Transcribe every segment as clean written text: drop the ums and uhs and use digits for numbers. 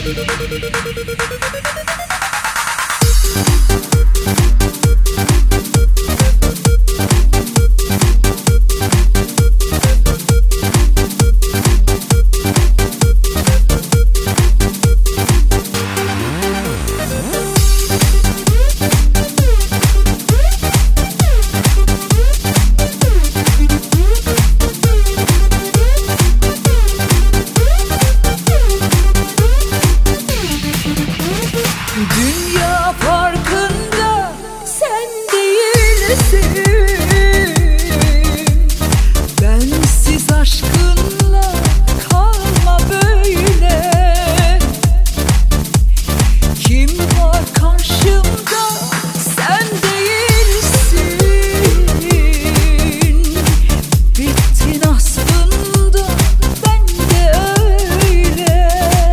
Dünya farkında sen değilsin. Bensiz aşkınla kalma böyle. Kim var karşımda sen değilsin. Bittin aslında ben de öyle.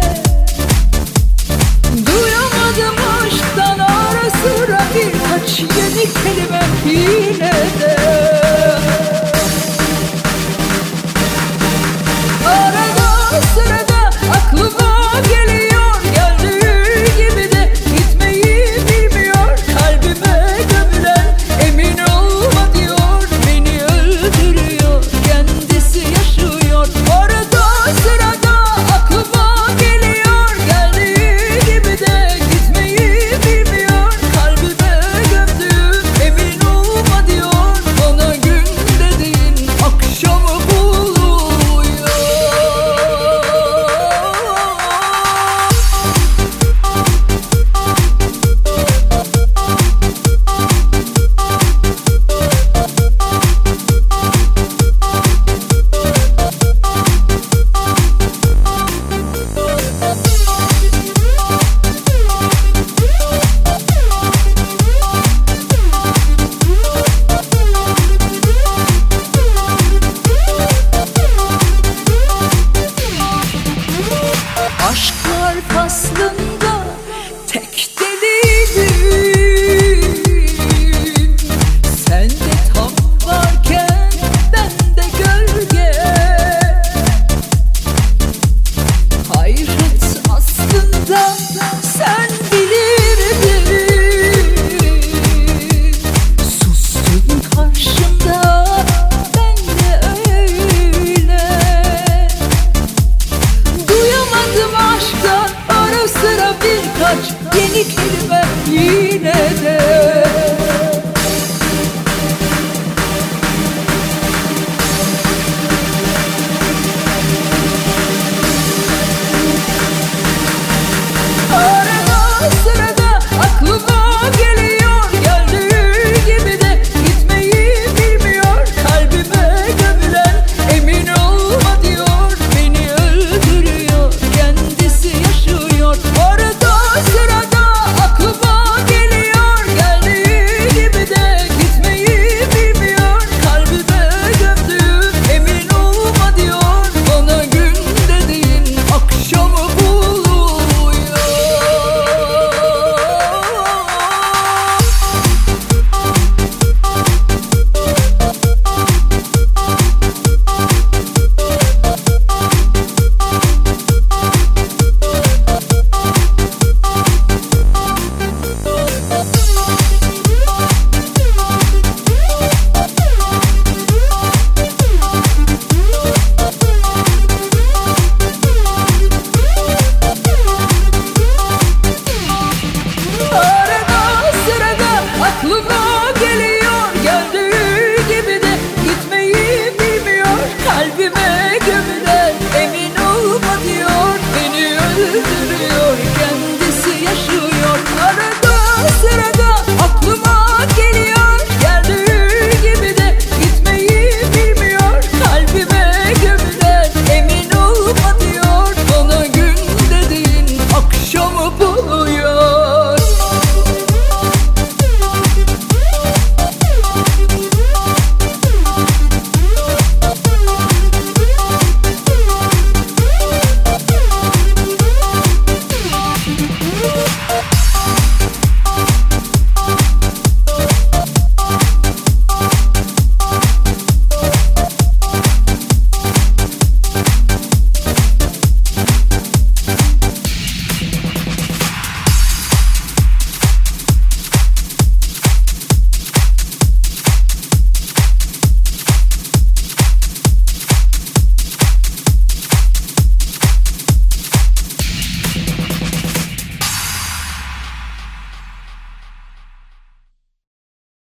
Duyamadım aşktan ara sıra birkaç yeni kelime yine de. Arada sırada aklıma geliyor, geldiği gibi de gitmeyi bilmiyor. Kalbime gömülen emin olma diyor, beni öldürüyor, kendisi yaşıyor. Arada sırada aklıma geliyor, geldiği gibi de gitmeyi bilmiyor. Kalbime gömdüm emin olma diyor, bana gün dediğin akşamı buluyor. Aşklar faslında tek deliydin. Sen de tam varken ben de gölge. Hayret aslında sen bilirdin. Sustun karşımda ben de öyle. Duyamadım aşktan ara sıra birkaç yeni kelime yine de.